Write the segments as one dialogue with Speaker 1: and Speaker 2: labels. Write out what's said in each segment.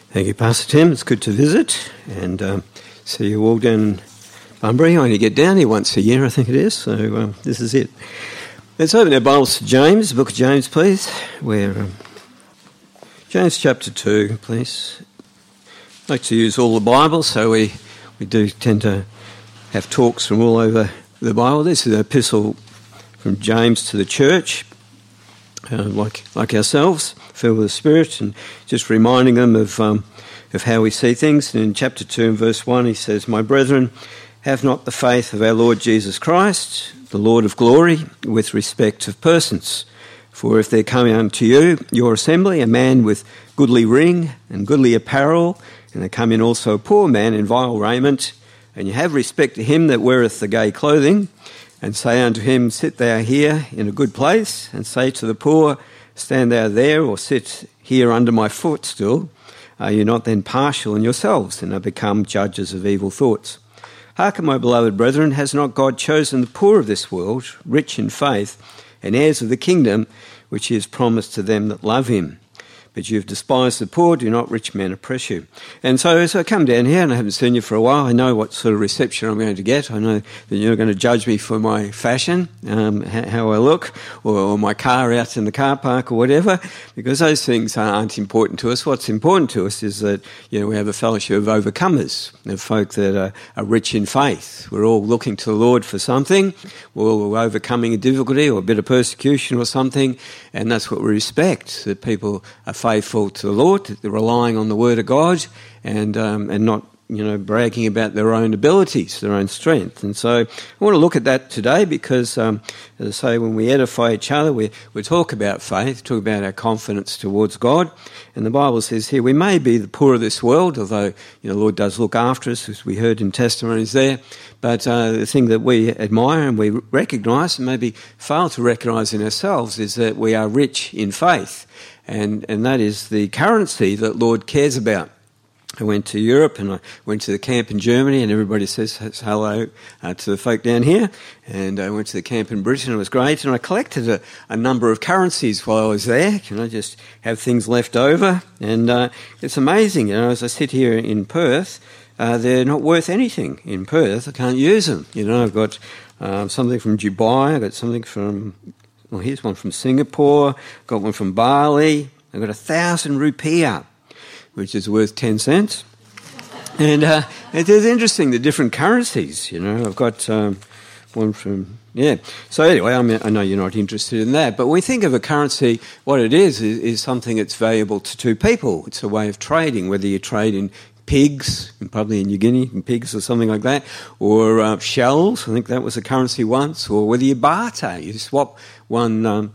Speaker 1: Thank you, Pastor Tim. It's good to visit and see you all down in Bunbury. I only get down here once a year, I think it is, so this is it. Let's open our Bibles to James, the book of James, please. James chapter 2, please. I like to use all the Bible, so we do tend to have talks from all over the Bible. This is an epistle from James to the church, like ourselves, filled with the Spirit, and just reminding them of how we see things. And in chapter 2 and verse 1 he says, "My brethren, have not the faith of our Lord Jesus Christ, the Lord of glory, with respect of persons. For if there come unto you, your assembly, a man with goodly ring and goodly apparel, and there come in also a poor man in vile raiment, and you have respect to him that weareth the gay clothing, and say unto him, Sit thou here in a good place, and say to the poor, Stand thou there, or sit here under my footstool, are you not then partial in yourselves, and are become judges of evil thoughts? Hearken, my beloved brethren, has not God chosen the poor of this world, rich in faith, and heirs of the kingdom, which he has promised to them that love him? But you have despised the poor, do not rich men oppress you." And so as I come down here, and I haven't seen you for a while, I know what sort of reception I'm going to get. I know that you're going to judge me for my fashion, how I look, or my car out in the car park or whatever, because those things aren't important to us. What's important to us is that we have a fellowship of overcomers, of folk that are rich in faith. We're all looking to the Lord for something. We're all overcoming a difficulty or a bit of persecution or something, and that's what we respect, that people are faithful to the Lord, they're relying on the Word of God, and not bragging about their own abilities, their own strength. And so I want to look at that today because, as I say, when we edify each other, we talk about faith, talk about our confidence towards God. And the Bible says here, we may be the poor of this world, although the Lord does look after us, as we heard in testimonies there. But the thing that we admire and we recognise, and maybe fail to recognise in ourselves, is that we are rich in faith. And that is the currency that Lord cares about. I went to Europe and I went to the camp in Germany, and everybody says hello to the folk down here. And I went to the camp in Britain, it was great. And I collected a number of currencies while I was there. Just have things left over. And it's amazing, as I sit here in Perth, they're not worth anything in Perth. I can't use them. I've got something from Dubai, I've got something from... Well, here's one from Singapore, got one from Bali, I've got 1,000 rupiah, which is worth 10 cents. And it is interesting, the different currencies, I've got one from, So anyway, I know you're not interested in that, but when we think of a currency, what it is something that's valuable to two people. It's a way of trading, whether you trade in pigs, probably in New Guinea, in pigs or something like that, or shells, I think that was a currency once, or whether you barter, you swap one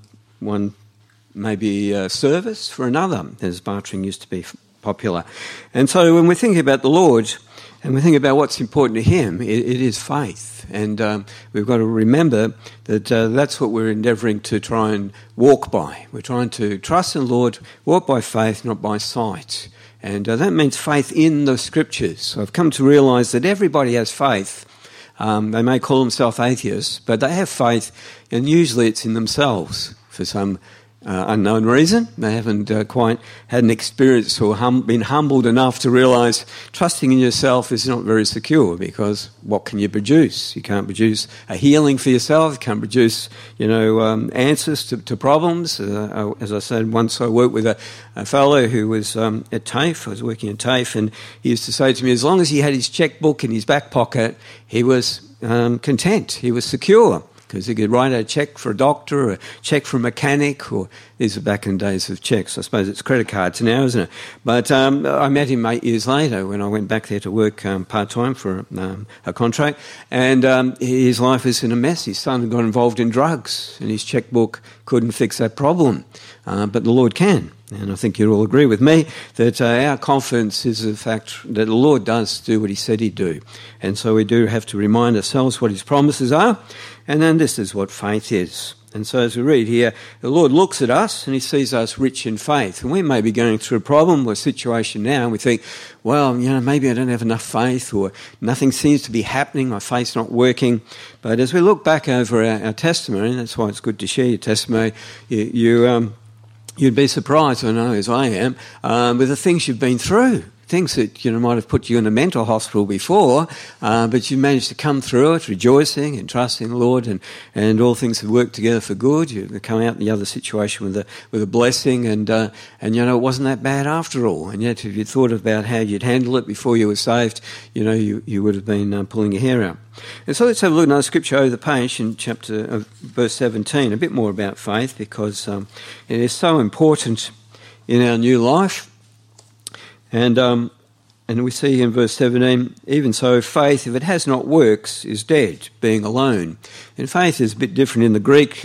Speaker 1: maybe service for another, as bartering used to be popular. And so when we're thinking about the Lord, and we think about what's important to him, it is faith. And we've got to remember that that's what we're endeavouring to try and walk by. We're trying to trust in the Lord, walk by faith, not by sight. And that means faith in the Scriptures. So I've come to realise that everybody has faith. They may call themselves atheists, but they have faith, and usually it's in themselves for some unknown reason. They haven't quite had an experience or been humbled enough to realise trusting in yourself is not very secure, because what can you produce? You can't produce a healing for yourself. You can't produce, answers to problems. As I said, once I worked with a fellow who was at TAFE. I was working at TAFE, and he used to say to me, as long as he had his chequebook in his back pocket, he was content. He was secure. Because he could write a cheque for a doctor, or a cheque for a mechanic, or these are back in the days of cheques. I suppose it's credit cards now, isn't it? But I met him 8 years later when I went back there to work part-time for a contract, and his life is in a mess. His son got involved in drugs, and his chequebook couldn't fix that problem. But the Lord can. And I think you'll all agree with me that our confidence is the fact that the Lord does do what he said he'd do. And so we do have to remind ourselves what his promises are. And then this is what faith is. And so as we read here, the Lord looks at us and he sees us rich in faith. And we may be going through a problem or a situation now, and we think, well, maybe I don't have enough faith, or nothing seems to be happening, my faith's not working. But as we look back over our testimony, and that's why it's good to share your testimony, you you'd be surprised, I know, as I am, with the things you've been through. Things that might have put you in a mental hospital before, but you managed to come through it, rejoicing and trusting the Lord, and all things have worked together for good. You come out in the other situation with a blessing, and it wasn't that bad after all. And yet, if you thought about how you'd handle it before you were saved, you would have been pulling your hair out. And so let's have a look at another scripture over the page in verse 17, a bit more about faith, because it is so important in our new life. And we see in verse 17, even so, faith, if it has not works, is dead, being alone. And faith is a bit different in the Greek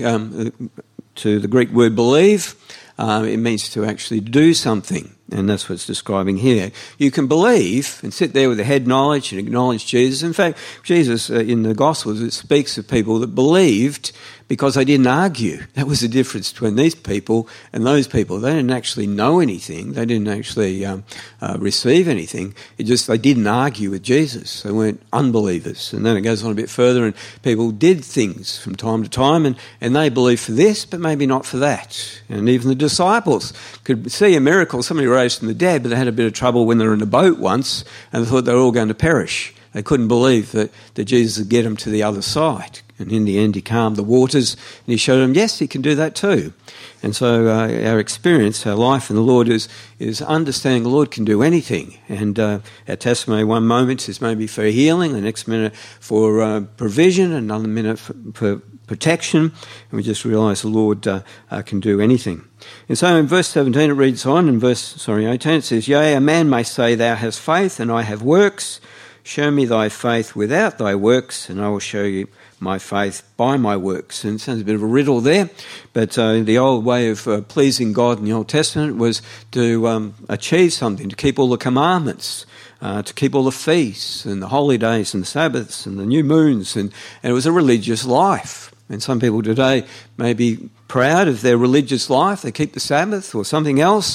Speaker 1: to the Greek word believe. It means to actually do something, and that's what it's describing here. You can believe and sit there with a head knowledge and acknowledge Jesus. In fact, Jesus in the Gospels, it speaks of people that believed because they didn't argue. That was the difference between these people and those people. They didn't actually know anything. They didn't actually receive anything. They didn't argue with Jesus. They weren't unbelievers. And then it goes on a bit further, and people did things from time to time, and they believed for this, but maybe not for that. And even the disciples could see a miracle, somebody raised from the dead, but they had a bit of trouble when they were in a boat once, and they thought they were all going to perish. They couldn't believe that Jesus would get them to the other side. And in the end, he calmed the waters, and he showed them, yes, he can do that too. And so our experience, our life in the Lord is understanding the Lord can do anything. And our testimony one moment is maybe for healing, the next minute for provision, another minute for protection. And we just realise the Lord can do anything. And so in verse 17 it reads on, in verse 18 it says, Yea, a man may say, Thou hast faith, and I have works. Show me thy faith without thy works, and I will show you my faith by my works. And it sounds a bit of a riddle there, but the old way of pleasing God in the Old Testament was to achieve something, to keep all the commandments, to keep all the feasts and the holy days and the Sabbaths and the new moons, and it was a religious life. And some people today may be proud of their religious life. They keep the Sabbath or something else,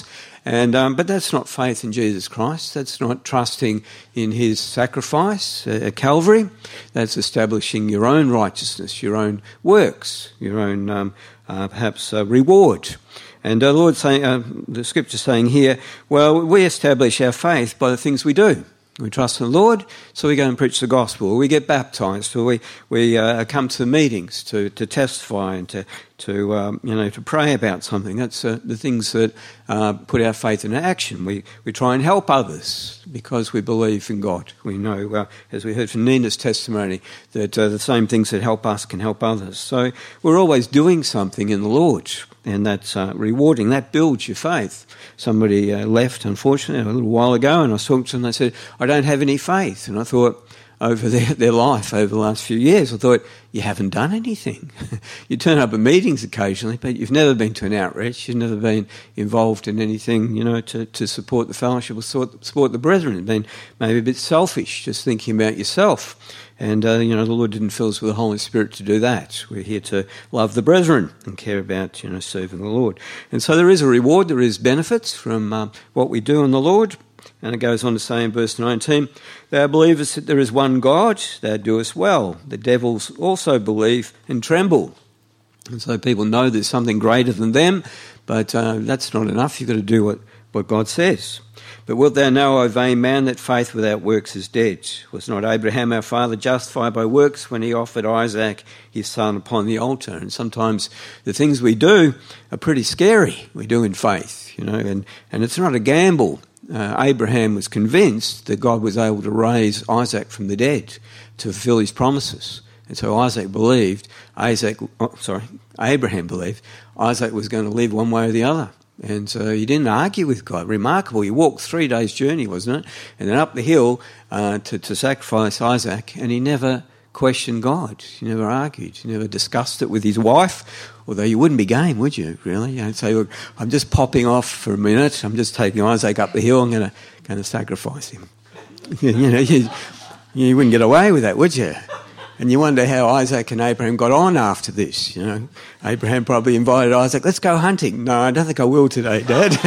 Speaker 1: but that's not faith in Jesus Christ. That's not trusting in his sacrifice at Calvary. That's establishing your own righteousness, your own works, your own perhaps reward. And the Lord saying, the Scripture saying here, well, we establish our faith by the things we do. We trust in the Lord, so we go and preach the gospel. Or we get baptised, or we come to the meetings to testify and to pray about something. That's the things that put our faith into action. We try and help others because we believe in God. We know, as we heard from Nina's testimony, that the same things that help us can help others. So we're always doing something in the Lord, and that's rewarding. That builds your faith. Somebody left, unfortunately, a little while ago, and I was talking to them, and they said, I don't have any faith. And I thought, over their life over the last few years, I thought, you haven't done anything. You turn up at meetings occasionally, but you've never been to an outreach. You've never been involved in anything, to support the fellowship or support the brethren. You've been maybe a bit selfish, just thinking about yourself. And, the Lord didn't fill us with the Holy Spirit to do that. We're here to love the brethren and care about, serving the Lord. And so there is a reward, there is benefits from what we do in the Lord. And it goes on to say in verse 19, Thou believest that there is one God, thou doest well. The devils also believe and tremble. And so people know there's something greater than them, but that's not enough. You've got to do what God says. But wilt thou know, O vain man, that faith without works is dead? Was not Abraham our father justified by works when he offered Isaac his son upon the altar? And sometimes the things we do are pretty scary. We do in faith, and it's not a gamble. Abraham was convinced that God was able to raise Isaac from the dead to fulfill his promises. And so Abraham believed Isaac was going to live one way or the other. And so he didn't argue with God. Remarkable. He walked 3 days' journey, wasn't it? And then up the hill to sacrifice Isaac, and he never questioned God. He never argued. He never discussed it with his wife, although you wouldn't be game, would you, really? You'd say, look, I'm just popping off for a minute. I'm just taking Isaac up the hill. I'm going to sacrifice him. You wouldn't get away with that, would you? And you wonder how Isaac and Abraham got on after this. Abraham probably invited Isaac, let's go hunting. No, I don't think I will today, Dad.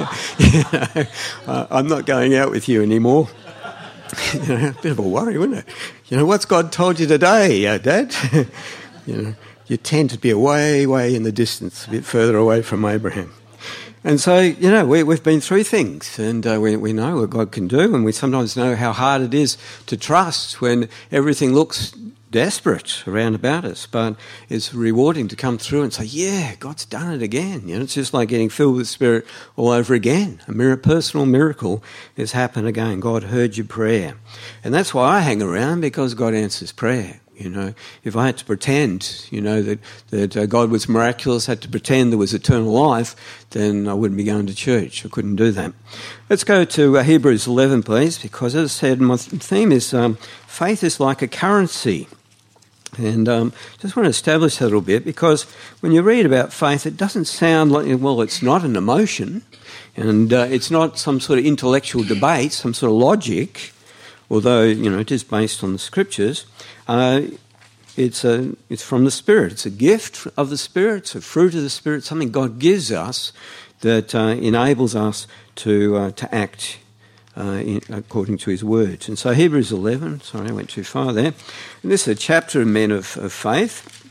Speaker 1: I'm not going out with you anymore. A bit of a worry, wouldn't it? What's God told you today, Dad? You tend to be way in the distance, a bit further away from Abraham. And so, we've been through things, and we know what God can do, and we sometimes know how hard it is to trust when everything looks desperate around about us. But it's rewarding to come through and say, yeah, God's done it again. It's just like getting filled with the Spirit all over again. A personal miracle has happened again. God heard your prayer. And that's why I hang around, because God answers prayer. If I had to pretend, that God was miraculous, had to pretend there was eternal life, then I wouldn't be going to church. I couldn't do that. Let's go to Hebrews 11, please, because as I said, my theme is faith is like a currency. And just want to establish that a little bit, because when you read about faith, it doesn't sound like, well, it's not an emotion, and it's not some sort of intellectual debate, some sort of logic, although, it is based on the Scriptures. It's from the Spirit. It's a gift of the Spirit. It's a fruit of the Spirit, something God gives us that enables us to act according to His words. And so Hebrews 11, sorry, I went too far there. And this is a chapter of men of faith,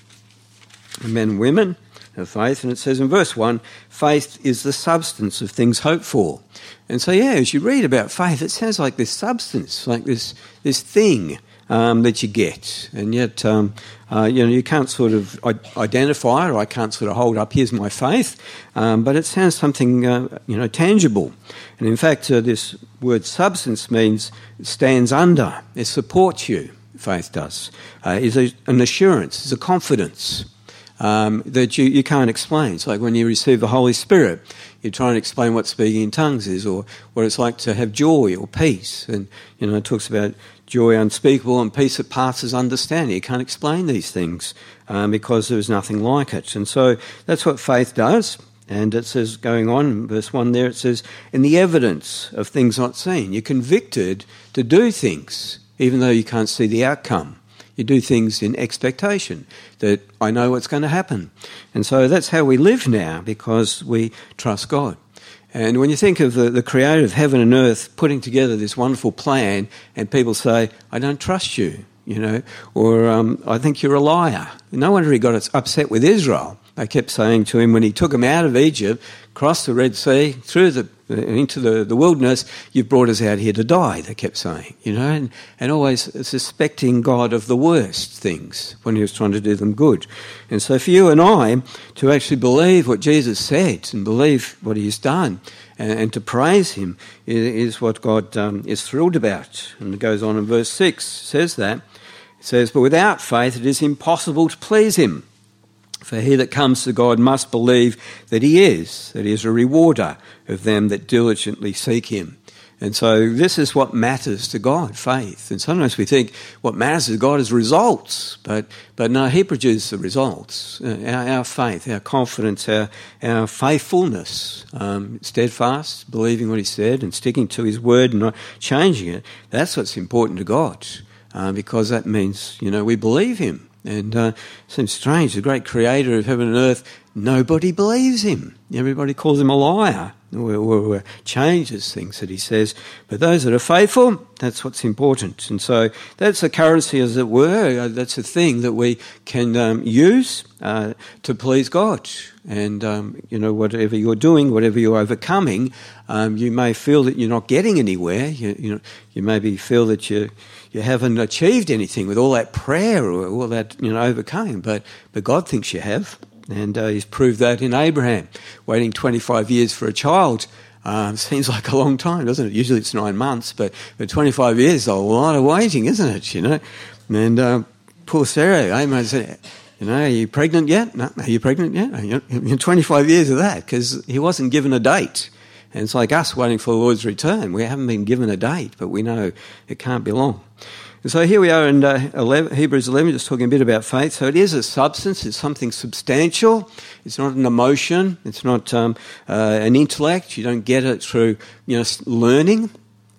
Speaker 1: men and women of faith, and it says in verse 1, faith is the substance of things hoped for. And so, as you read about faith, it sounds like this substance, like this thing that you get, and yet you can't sort of identify, or I can't sort of hold up, here's my faith, but it sounds something tangible. And in fact, this word substance means it stands under, it supports you. Faith does. Is an assurance, is a confidence that you can't explain. It's like when you receive the Holy Spirit, you try and explain what speaking in tongues is, or what it's like to have joy or peace. And it talks about joy unspeakable and peace that passes understanding. You can't explain these things because there is nothing like it. And so that's what faith does. And it says, going on in verse 1 there, it says, in the evidence of things not seen. You're convicted to do things, even though you can't see the outcome. You do things in expectation that I know what's going to happen. And so that's how we live now, because we trust God. And when you think of the creator of heaven and earth putting together this wonderful plan, and people say, I don't trust you, or I think you're a liar. No wonder he got upset with Israel. They kept saying to him when he took them out of Egypt, crossed the Red Sea, into the wilderness, you've brought us out here to die, they kept saying, and always suspecting God of the worst things when he was trying to do them good. And so for you and I to actually believe what Jesus said and believe what he's done and to praise him is what God is thrilled about. And it goes on in verse 6, says that. It says, but without faith it is impossible to please him. For he that comes to God must believe that he is a rewarder of them that diligently seek him. And so this is what matters to God, faith. And sometimes we think what matters to God is results, but no, he produces the results. Our faith, our confidence, our faithfulness, steadfast, believing what he said and sticking to his word and not changing it, that's what's important to God, because that means, we believe him. And it seems strange, the great creator of heaven and earth, nobody believes him. Everybody calls him a liar or changes things that he says. But those that are faithful, that's what's important. And so that's a currency, as it were. That's a thing that we can use to please God. And, whatever you're doing, whatever you're overcoming, you may feel that you're not getting anywhere. You maybe feel that you haven't achieved anything with all that prayer or all that, overcoming. But God thinks you have. And he's proved that in Abraham. Waiting 25 years for a child seems like a long time, doesn't it? Usually it's 9 months, but 25 years is a lot of waiting, isn't it? And poor Sarah, Abraham said, are you pregnant yet? No, are you pregnant yet? 25 years of that, because he wasn't given a date. And it's like us waiting for the Lord's return. We haven't been given a date, but we know it can't be long. And so here we are in Hebrews 11, just talking a bit about faith. So it is a substance, it's something substantial. It's not an emotion, it's not an intellect. You don't get it through learning.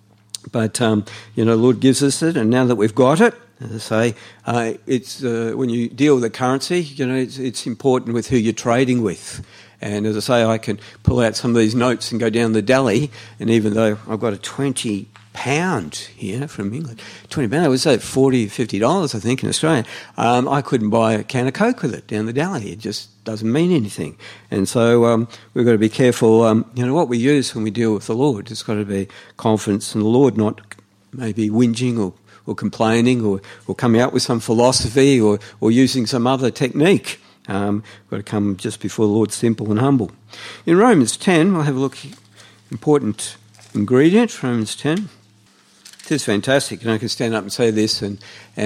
Speaker 1: But, the Lord gives us it, and now that we've got it, as I say, it's when you deal with a currency, it's important with who you're trading with. And as I say, I can pull out some of these notes and go down the deli, and even though I've got a 20 pound here from England. £20, it was like $40, $50, I think, in Australia. I couldn't buy a can of Coke with it down the deli. It just doesn't mean anything. And so we've got to be careful, what we use when we deal with the Lord. It's got to be confidence in the Lord, not maybe whinging or complaining or coming up with some philosophy or using some other technique. We've got to come just before the Lord simple and humble. In Romans 10, we'll have a look. Important ingredient, Romans 10. It is fantastic. I can stand up and say this, and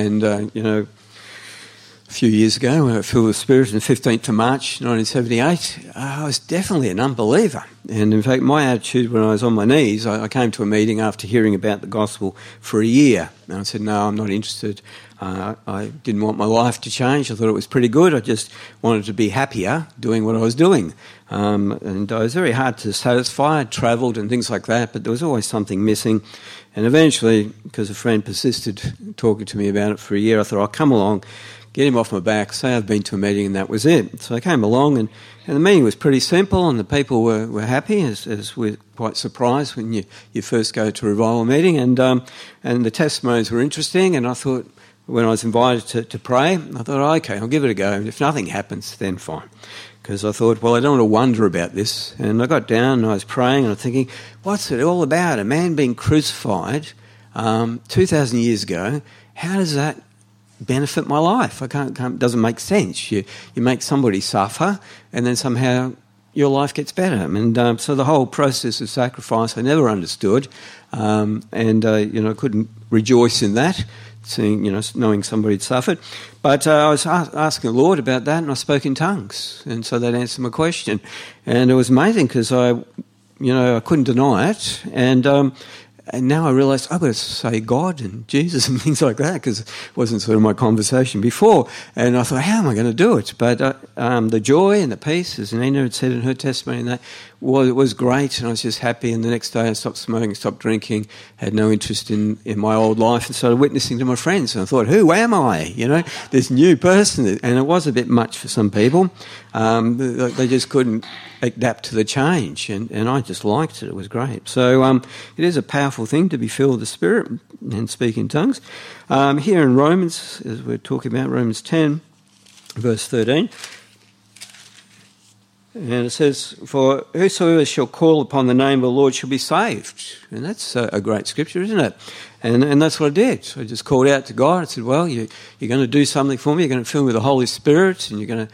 Speaker 1: a few years ago, when I was filled with the Spirit on the 15th of March 1978, I was definitely an unbeliever. And in fact, my attitude when I was on my knees, I came to a meeting after hearing about the gospel for a year. And I said, no, I'm not interested. I didn't want my life to change. I thought it was pretty good. I just wanted to be happier doing what I was doing. And I was very hard to satisfy. I travelled and things like that, but there was always something missing. And eventually, because a friend persisted talking to me about it for a year, I thought, I'll come along, get him off my back, say I've been to a meeting, and that was it. So I came along, and the meeting was pretty simple, and the people were happy, as we're quite surprised when you first go to a revival meeting, and the testimonies were interesting, and I thought, when I was invited to pray, I thought, okay, I'll give it a go, and if nothing happens, then fine. Because I thought, well, I don't want to wonder about this. And I got down and I was praying and I was thinking, what's it all about? A man being crucified 2,000 years ago, how does that benefit my life? It doesn't make sense. You make somebody suffer and then somehow your life gets better. And so the whole process of sacrifice I never understood. I couldn't rejoice in that, seeing, knowing somebody had suffered. But I was asking the Lord about that, and I spoke in tongues, and so that answered my question. And it was amazing because I couldn't deny it, and now I realised I've got to say God and Jesus and things like that because it wasn't sort of my conversation before. And I thought, how am I going to do it? But the joy and the peace, as Nina had said in her testimony, and that was great, and I was just happy. And the next day I stopped smoking, stopped drinking, had no interest in my old life, and started witnessing to my friends. And I thought, who am I? This new person. And it was a bit much for some people. They just couldn't adapt to the change, and I just liked it. It was great. So it is a powerful thing to be filled with the Spirit and speak in tongues. Here in Romans, as we're talking about, Romans 10, verse 13, and it says, for whosoever shall call upon the name of the Lord shall be saved. And that's a great scripture, isn't it? And that's what I did. I just called out to God. I said, well, you're going to do something for me. You're going to fill me with the Holy Spirit, and you're going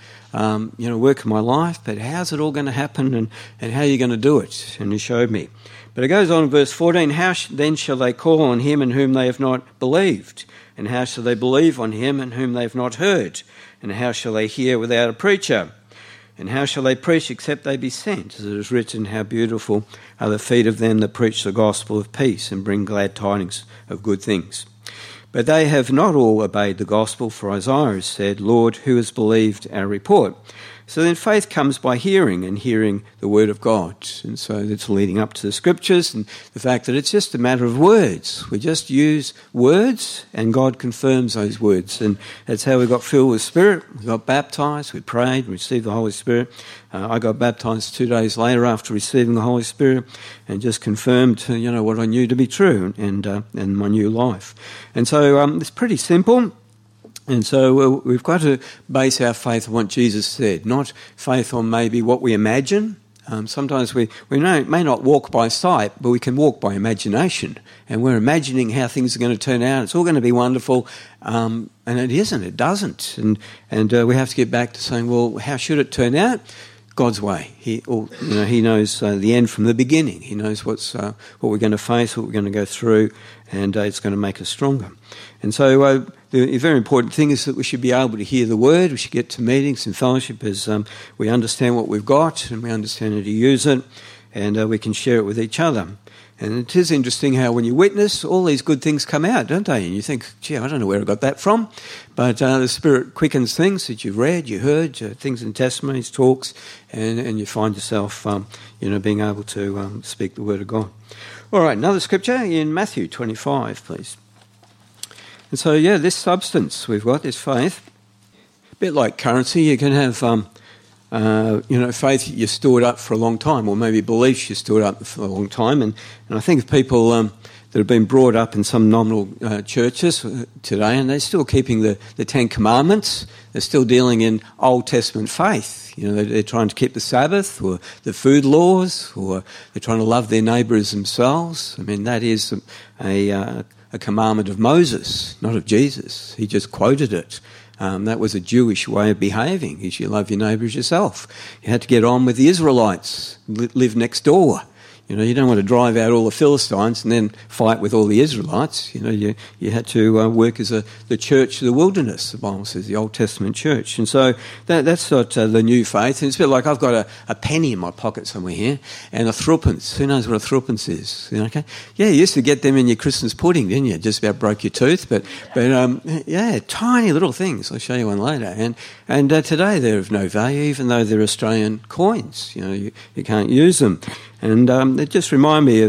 Speaker 1: to work in my life. But how's it all going to happen, and how are you going to do it? And he showed me. But it goes on in verse 14, how then shall they call on him in whom they have not believed? And how shall they believe on him in whom they have not heard? And how shall they hear without a preacher? And how shall they preach except they be sent? As it is written, how beautiful are the feet of them that preach the gospel of peace and bring glad tidings of good things. But they have not all obeyed the gospel, for Isaiah has said, Lord, who has believed our report? So then faith comes by hearing, and hearing the word of God. And so that's leading up to the scriptures and the fact that it's just a matter of words. We just use words and God confirms those words. And that's how we got filled with Spirit. We got baptised, we prayed, we received the Holy Spirit. I got baptised 2 days later after receiving the Holy Spirit and just confirmed, what I knew to be true and my new life. And so it's pretty simple. And so we've got to base our faith on what Jesus said, not faith on maybe what we imagine. Sometimes we may not walk by sight, but we can walk by imagination. And we're imagining how things are going to turn out. It's all going to be wonderful, and it isn't. It doesn't. And we have to get back to saying, well, how should it turn out? God's way. He knows the end from the beginning. He knows what we're going to face, what we're going to go through, and it's going to make us stronger. And so the very important thing is that we should be able to hear the word. We should get to meetings and fellowship as we understand what we've got and we understand how to use it, and we can share it with each other. And it is interesting how when you witness, all these good things come out, don't they? And you think, gee, I don't know where I got that from. But the Spirit quickens things that you've read, you heard, things in testimonies, talks, and you find yourself, being able to speak the word of God. All right, another scripture in Matthew 25, please. And so, this substance we've got, this faith, a bit like currency, you can have, faith you stored up for a long time, or maybe beliefs you stored up for a long time. And I think if people that have been brought up in some nominal churches today, and they're still keeping the Ten Commandments. They're still dealing in Old Testament faith. You know, they're trying to keep the Sabbath or the food laws, or they're trying to love their neighbour as themselves. I mean, that is a commandment of Moses, not of Jesus. He just quoted it. That was a Jewish way of behaving. You should love your neighbour as yourself. You had to get on with the Israelites, live next door. You know, you don't want to drive out all the Philistines and then fight with all the Israelites. You know, you had to work as the church of the wilderness, the Bible says, the Old Testament church. And so that's not the new faith. And it's a bit like I've got a penny in my pocket somewhere here and a threepence. Who knows what a threepence is? You know, okay? Yeah, you used to get them in your Christmas pudding, didn't you? Just about broke your tooth. But yeah, tiny little things. I'll show you one later. And today they're of no value, even though they're Australian coins. You know, you can't use them. And it just reminds me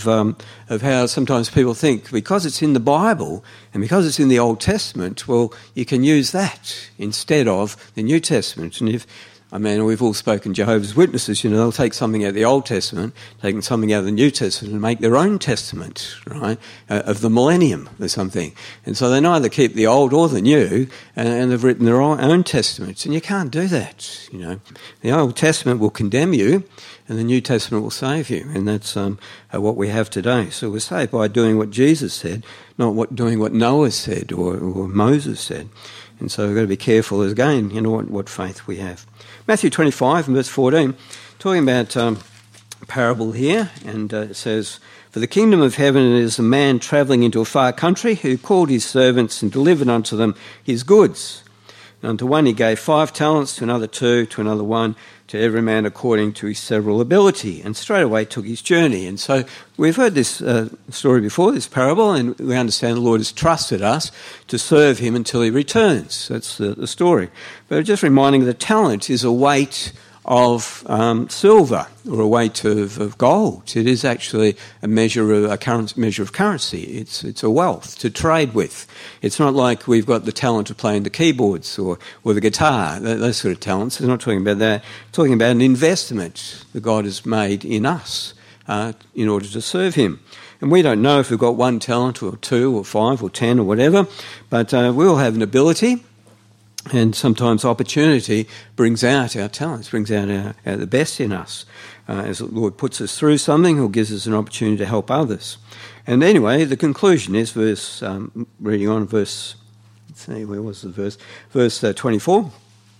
Speaker 1: of how sometimes people think because it's in the Bible and because it's in the Old Testament, well, you can use that instead of the New Testament. And we've all spoken Jehovah's Witnesses, you know, they'll take something out of the Old Testament, taking something out of the New Testament and make their own testament, right, of the millennium or something. And so they neither keep the old or the new, and they've written their own testaments. And you can't do that, you know. The Old Testament will condemn you, and the New Testament will save you, and that's what we have today. So we're saved by doing what Jesus said, not doing what Noah said or Moses said. And so we've got to be careful, again, you know, what faith we have. Matthew 25 and verse 14, talking about a parable here, and it says, "For the kingdom of heaven is a man travelling into a far country who called his servants and delivered unto them his goods. And unto one he gave 5 talents, to another 2, to another 1, to every man according to his several ability, and straightway took his journey." And so we've heard this story before, this parable, and we understand the Lord has trusted us to serve him until he returns. That's the story. But just reminding the talent is a weight of silver or a weight of gold. It is actually a measure of currency. It's a wealth to trade with. It's not like we've got the talent of playing the keyboards or the guitar, those sort of talents. We're not talking about that. We're talking about an investment that God has made in us in order to serve him. And we don't know if we've got 1 talent or 2 or 5 or 10 or whatever, but we all have an ability. And sometimes opportunity brings out our talents, brings out the best in us. As the Lord puts us through something or gives us an opportunity to help others. And anyway, the conclusion is reading on verse, let's see, where was the verse? Verse 24.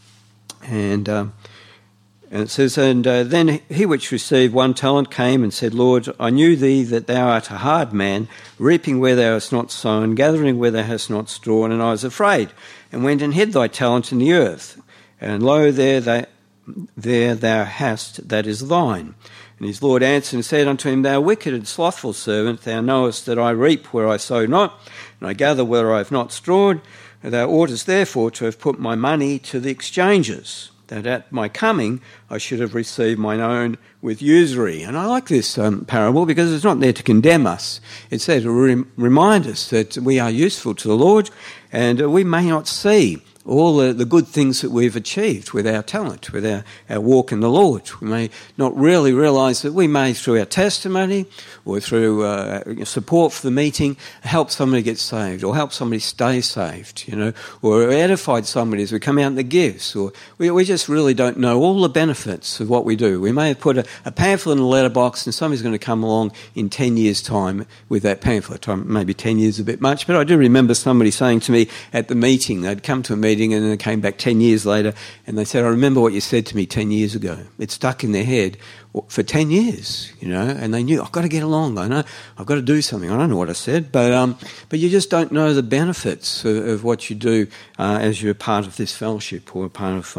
Speaker 1: And it says, "And then he which received 1 talent came and said, Lord, I knew thee that thou art a hard man, reaping where thou hast not sown, gathering where thou hast not strawn, and I was afraid, and went and hid thy talent in the earth. And lo, there thou hast that is thine. And his Lord answered and said unto him, Thou wicked and slothful servant, thou knowest that I reap where I sow not, and I gather where I have not strawed. And thou oughtest therefore to have put my money to the exchangers, that at my coming I should have received mine own with usury." And I like this parable because it's not there to condemn us. It's there to remind us that we are useful to the Lord, and we may not see all the good things that we've achieved with our talent, with our walk in the Lord. We may not really realise that we may, through our testimony or through support for the meeting, help somebody get saved or help somebody stay saved, you know, or edified somebody as we come out in the gifts. Or we just really don't know all the benefits of what we do. We may have put a pamphlet in a letterbox and somebody's going to come along in 10 years' time with that pamphlet. Maybe 10 years is a bit much, but I do remember somebody saying to me at the meeting, they'd come to a meeting and then they came back 10 years later and they said, "I remember what you said to me 10 years ago." It stuck in their head for 10 years, you know, and they knew, I've got to get along. I know I've got to do something. I don't know what I said, but you just don't know the benefits of what you do as you're part of this fellowship or part of,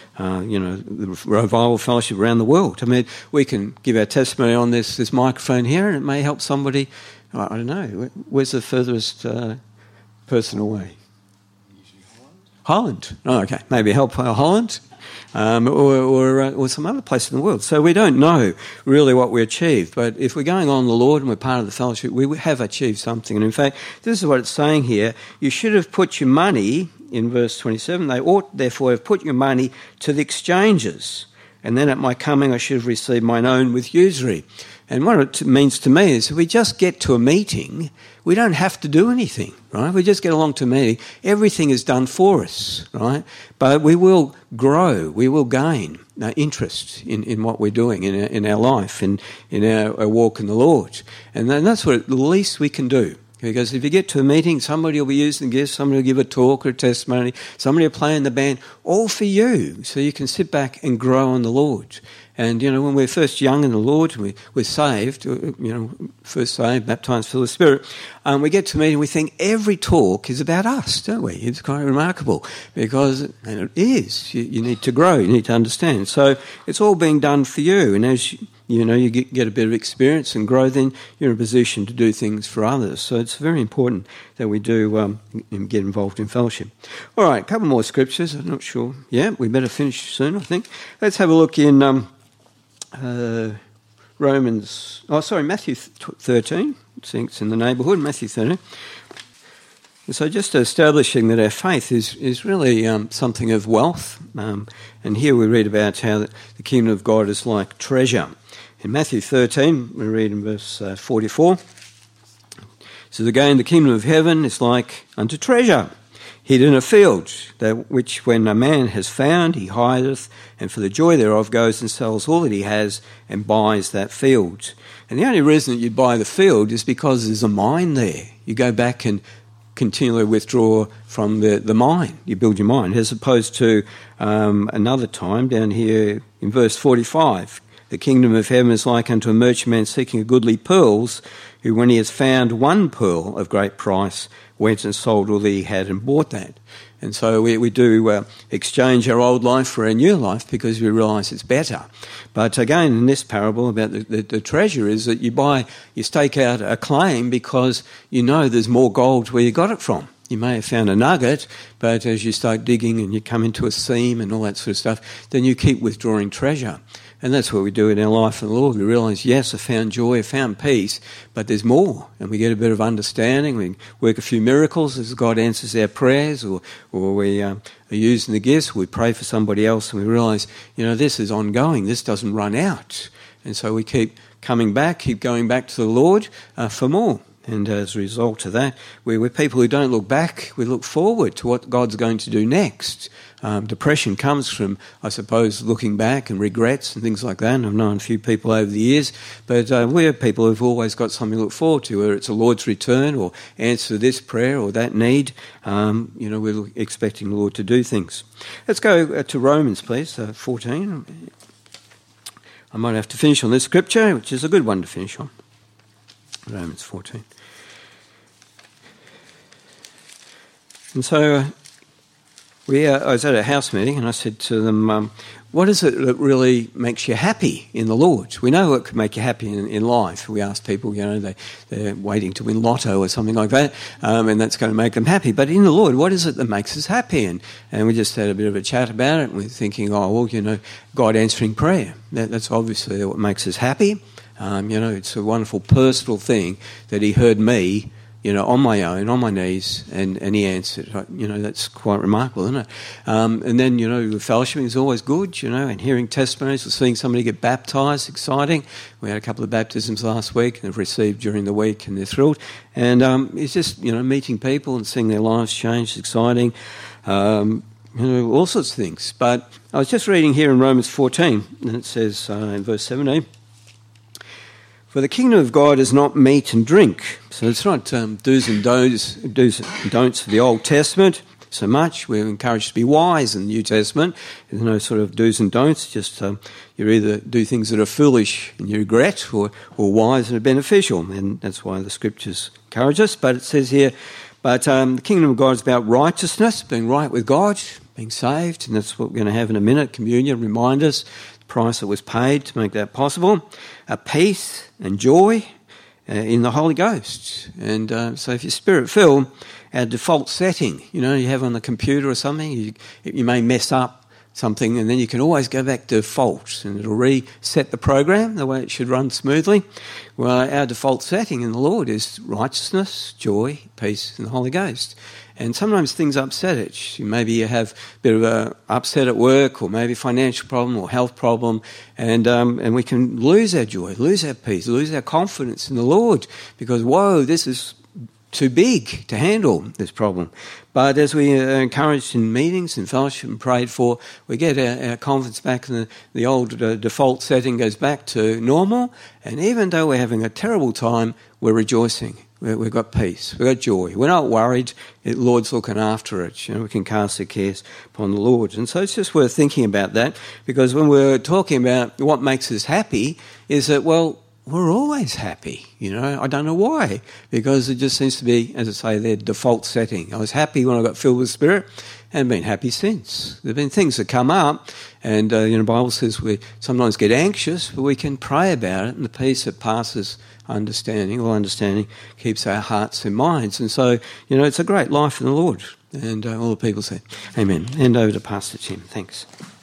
Speaker 1: the revival fellowship around the world. I mean, we can give our testimony on this microphone here and it may help somebody. I don't know. Where's the furthest person away? Holland. Oh, okay. Maybe help Holland or some other place in the world. So we don't know really what we achieved. But if we're going on the Lord and we're part of the fellowship, we have achieved something. And in fact, this is what it's saying here. You should have put your money, in verse 27, they ought therefore have put your money to the exchangers, and then at my coming I should have received mine own with usury. And what it means to me is if we just get to a meeting, we don't have to do anything, right? We just get along to a meeting. Everything is done for us, right? But we will grow, we will gain interest in what we're doing in our life, in our walk in the Lord. And then that's what at least we can do. Because if you get to a meeting, somebody will be using gifts, somebody will give a talk or a testimony, somebody will play in the band, all for you, so you can sit back and grow in the Lord. And, when we're first young in the Lord, we're saved, first saved, baptized, filled with the Spirit, we get to a meeting, we think every talk is about us, don't we? It's quite remarkable because, and it is, you need to grow, you need to understand. So it's all being done for you, and as you get a bit of experience and grow, then you're in a position to do things for others. So it's very important that we do get involved in fellowship. All right, a couple more scriptures. I'm not sure. Yeah, we better finish soon, I think. Let's have a look in Matthew 13. I think it's in the neighbourhood, Matthew 13. And so just establishing that our faith is really something of wealth. And here we read about how the kingdom of God is like treasure. In Matthew 13, we read in verse 44, it says, again, the kingdom of heaven is like unto treasure, hid in a field, that which when a man has found, he hideth, and for the joy thereof goes and sells all that he has and buys that field. And the only reason that you buy the field is because there's a mine there. You go back and continually withdraw from the mine. You build your mine, as opposed to another time down here in verse 45. The kingdom of heaven is like unto a merchantman seeking a goodly pearls, who when he has found one pearl of great price, went and sold all that he had and bought that. And so we do exchange our old life for our new life because we realise it's better. But again, in this parable about the treasure is that you stake out a claim because you know there's more gold where you got it from. You may have found a nugget, but as you start digging and you come into a seam and all that sort of stuff, then you keep withdrawing treasure. And that's what we do in our life in the Lord. We realise, yes, I found joy, I found peace, but there's more. And we get a bit of understanding. We work a few miracles as God answers our prayers, or we are using the gifts. We pray for somebody else and we realise, this is ongoing. This doesn't run out. And so we keep coming back, keep going back to the Lord for more. And as a result of that, we're people who don't look back, we look forward to what God's going to do next. Depression comes from, I suppose, looking back and regrets and things like that. And I've known a few people over the years, but we're people who've always got something to look forward to, whether it's a Lord's return or answer this prayer or that need. We're expecting the Lord to do things. Let's go to Romans, please, 14. I might have to finish on this scripture, which is a good one to finish on. Romans 14. And so I was at a house meeting and I said to them, what is it that really makes you happy in the Lord? We know what can make you happy in life. We ask people, they're waiting to win lotto or something like that, and that's going to make them happy. But in the Lord, what is it that makes us happy? And we just had a bit of a chat about it, and we're thinking, God answering prayer. That's obviously what makes us happy. It's a wonderful personal thing that he heard me, on my own, on my knees, and he answered. That's quite remarkable, isn't it? And then, fellowshipping is always good, and hearing testimonies or seeing somebody get baptised, exciting. We had a couple of baptisms last week and they've received during the week and they're thrilled. And it's just, meeting people and seeing their lives change, exciting, all sorts of things. But I was just reading here in Romans 14, and it says in verse 17, for the kingdom of God is not meat and drink. So it's not do's and don'ts for the Old Testament so much. We're encouraged to be wise in the New Testament. There's no sort of do's and don'ts. Just you either do things that are foolish and you regret, or wise and are beneficial. And that's why the Scriptures encourage us. But it says here, the kingdom of God is about righteousness, being right with God, being saved. And that's what we're going to have in a minute. Communion, remind us price that was paid to make that possible, peace and joy in the Holy Ghost. And so if you're Spirit-filled, our default setting, you have on the computer or something, you may mess up something, and then you can always go back to default, and it'll reset the program the way it should run smoothly. Well, our default setting in the Lord is righteousness, joy, peace, and the Holy Ghost. And sometimes things upset it. Maybe you have a bit of a upset at work, or maybe a financial problem or health problem, and we can lose our joy, lose our peace, lose our confidence in the Lord, because, whoa, this is too big to handle, this problem. But as we are encouraged in meetings and fellowship and prayed for, we get our confidence back, and the old default setting goes back to normal. And even though we're having a terrible time, we're rejoicing. We've got peace. We've got joy. We're not worried. The Lord's looking after it. We can cast our cares upon the Lord. And so it's just worth thinking about that, because when we're talking about what makes us happy is that, well, we're always happy, I don't know why, because it just seems to be, as I say, their default setting. I was happy when I got filled with the Spirit, and been happy since. There have been things that come up, and the Bible says we sometimes get anxious, but we can pray about it, and the peace that passes understanding, all understanding, keeps our hearts and minds. And so, it's a great life in the Lord. And all the people say, amen. Hand over to Pastor Tim. Thanks.